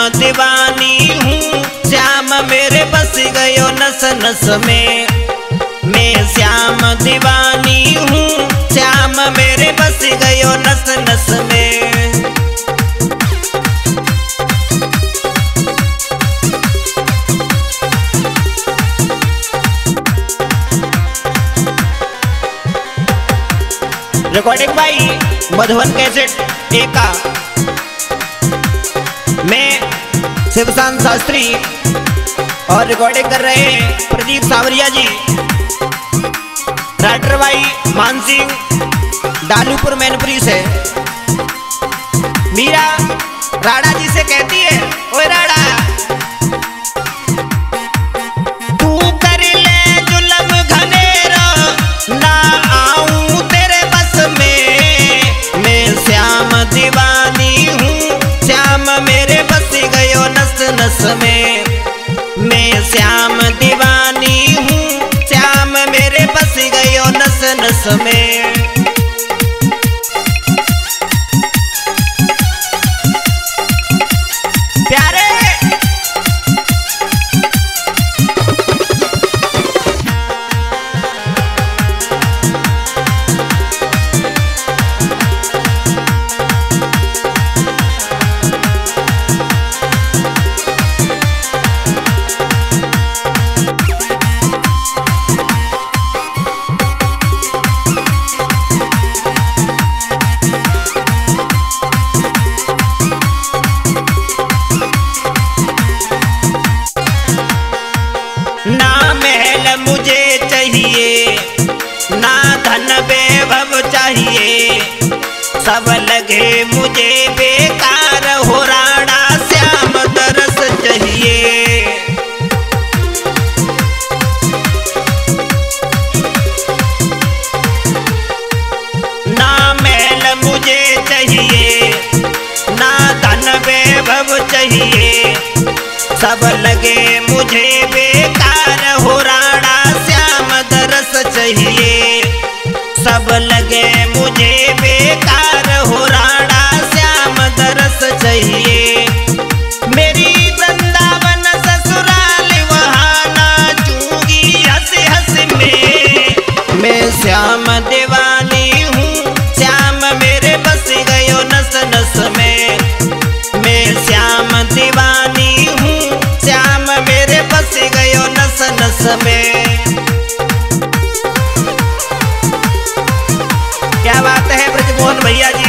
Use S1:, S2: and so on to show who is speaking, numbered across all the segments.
S1: दीवानी हूँ, श्याम मेरे बस गयो नस नस में। मैं श्याम दीवानी हूँ, श्याम मेरे बस गयो नस नस में। रिकॉर्डिंग भाई मधुबन कैसेट एका। मैं शिवशांत शास्त्री और रिकॉर्डिंग कर रहे हैं प्रदीप सावरिया जी। राइटर भाई मान सिंह डालूपुर मैनपुरी से। मीरा राणा जी से कहती है, ओए राणा तू कर ले जुल्म घनेरा, ना आऊं तेरे बस में। मैं श्याम दीवानी हूँ, श्याम मेरे बस गयो नस नस में। मैं श्याम दीवानी हूँ, श्याम मेरे बस गयो नस नस में। प्यारे ना महल मुझे चाहिए, ना धन वैभव चाहिए, सब लगे मुझे बेकार हो राणा श्याम तरस चाहिए। ना महल मुझे चाहिए, ना धन वैभव चाहिए, सब लगे मुझे बेकार हो राणा श्याम दरस चाहिए। सब लगे मुझे बेकार हो राणा श्याम दरस चाहिए। मेरी वृंदावन ससुराल वहाँ नाचूंगी हंस हंस में। मैं श्याम दीवानी हूँ, श्याम मेरे बस गयो नस नस में। मैं श्याम दीवानी हूँ, श्याम मेरे बस गयो नस नस में। क्या बात है ब्रजमोहन भैया जी।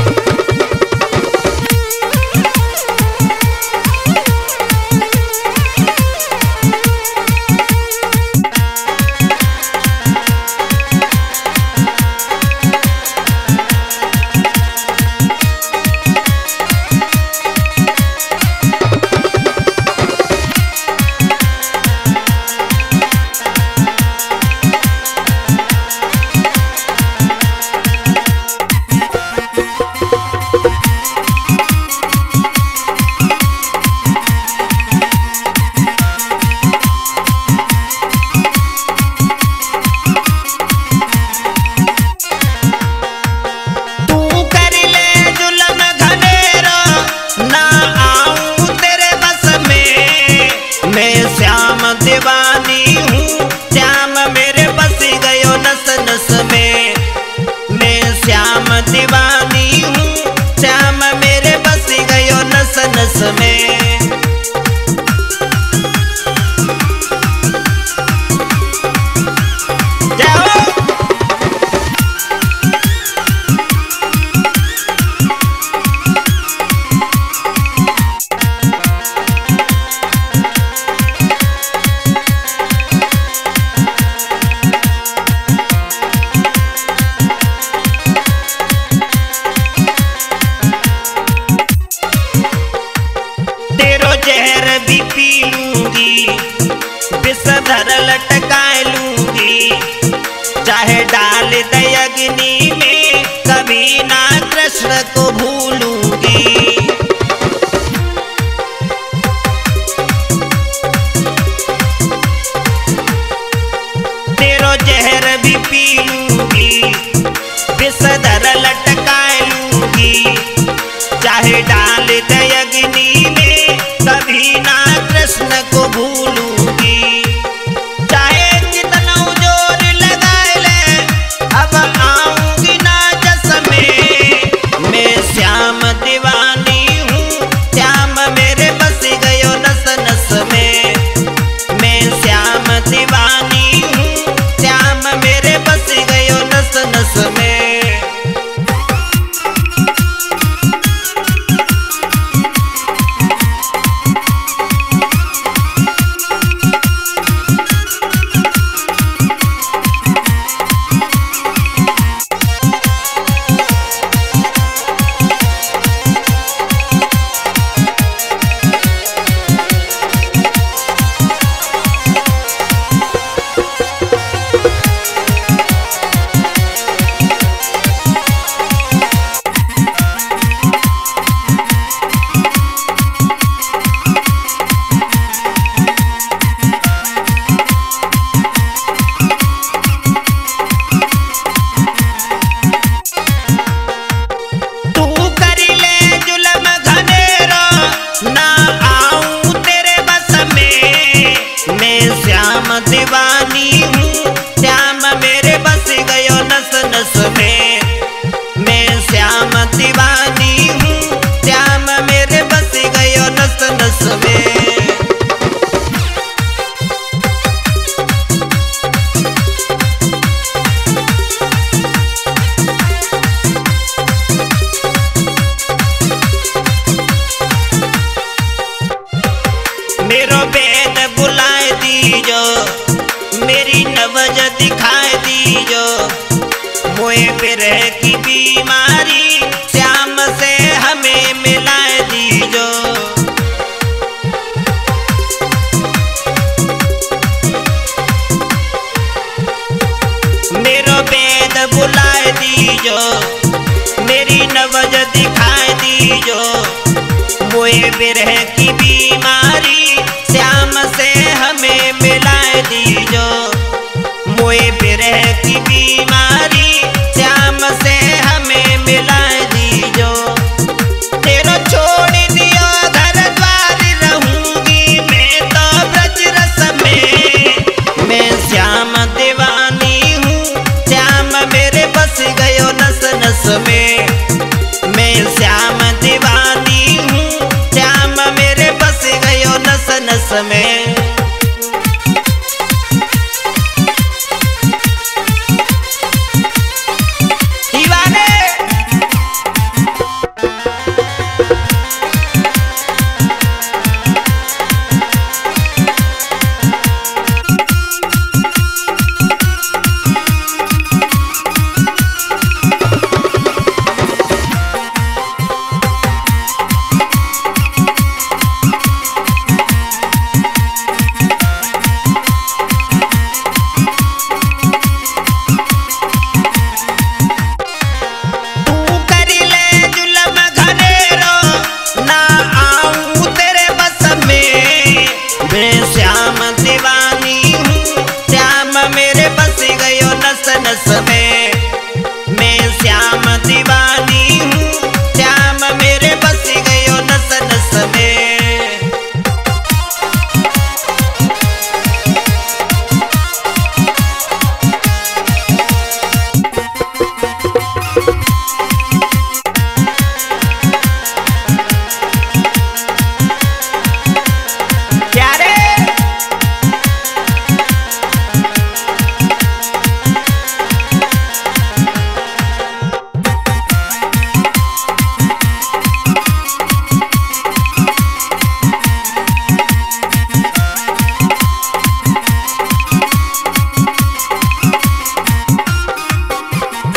S1: दीवानी हूँ, श्याम मेरे बस गयो नस नस में। मैं श्याम दीवानी हूँ, श्याम मेरे बस गयो नस नस में। जहर भी पी लूंगी, विषधर लटका लूंगी, चाहे डाल दे अग्नि में, कभी ना कृष्ण को भूलूंगी। तेरो जहर भी पी लूंगी, विषधर लटका लूंगी, चाहे डाल दे अग्नि में, कृष्ण को भूलूंगी। चाहे कितना जोर लगाए ले अब आऊंगी ना जस में। मैं श्याम दीवानी हूँ, श्याम मेरे बस गयो नस नस में। मैं श्याम दीवानी हूँ, श्याम मेरे बस गयो नस नस में। दीवानी हूँ, श्याम मेरे बस गयो नस नस में। मैं श्याम दीवानी हूँ, श्याम मेरे बस गयो नस नस में। मेरो बेद बुलाए दीजो, मेरी नवज दिखाए दीजो। मोए बिरह की बीमारी श्याम से हमें मिलाए दीजो। मेरो बेद बुलाए दीजो, मेरी नवज दिखाए दीजो। मोए बिरह की बीमारी श्याम से हमें मिलाए दीजो। मोए बिरह की बीमारी श्याम से हमें मिलाए दीजो। तेरो छोड़ दियो घर द्वार रहूंगी मैं तो ब्रज रस में। मैं श्याम दीवानी हूँ, श्याम मेरे बस गयो नस नस में। मैं श्याम दीवानी हूँ, श्याम मेरे बस गयो नस नस में। श्याम दीवानी हूँ, श्याम मेरे बस गयो नस नस में।